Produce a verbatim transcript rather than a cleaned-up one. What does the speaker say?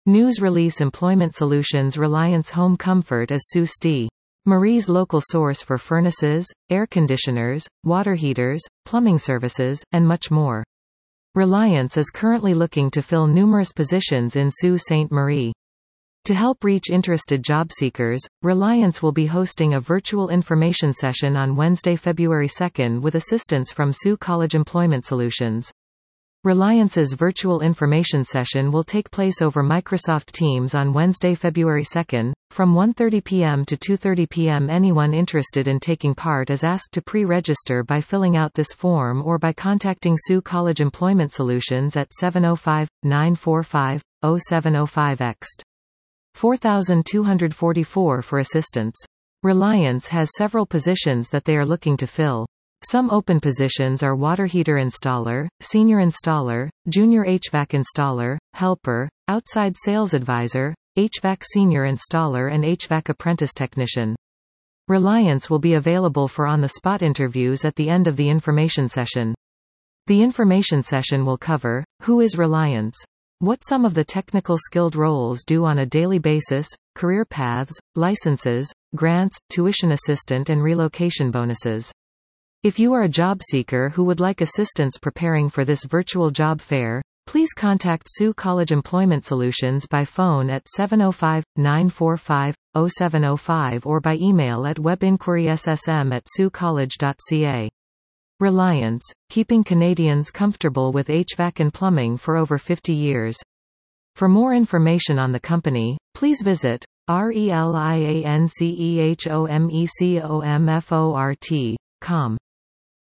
News release Employment Solutions Reliance Home Comfort is Sault Ste. Marie's local source for furnaces, air conditioners, water heaters, plumbing services, and much more. Reliance is currently looking to fill numerous positions in Sault Ste. Marie. To help reach interested job seekers, Reliance will be hosting a virtual information session on Wednesday, February second with assistance from Sault College Employment Solutions. Reliance's virtual information session will take place over Microsoft Teams on Wednesday, February second, from one thirty p m to two thirty p m Anyone interested in taking part is asked to pre-register by filling out this form or by contacting Sault College Employment Solutions at seven oh five, nine four five, oh seven oh five X T. four two four four for assistance. Reliance has several positions that they are looking to fill. Some open positions are water heater installer, senior installer, junior H V A C installer, helper, outside sales advisor, H V A C senior installer and H V A C apprentice technician. Reliance will be available for on-the-spot interviews at the end of the information session. The information session will cover, who is Reliance? What some of the technical skilled roles do on a daily basis, career paths, licenses, grants, tuition assistant and relocation bonuses. If you are a job seeker who would like assistance preparing for this virtual job fair, please contact Sault College Employment Solutions by phone at seven oh five, nine four five, oh seven oh five or by email at webinquiryssm at sault college dot c a. Reliance, keeping Canadians comfortable with H V A C and plumbing for over fifty years. For more information on the company, please visit relianceehomecomfort dot com.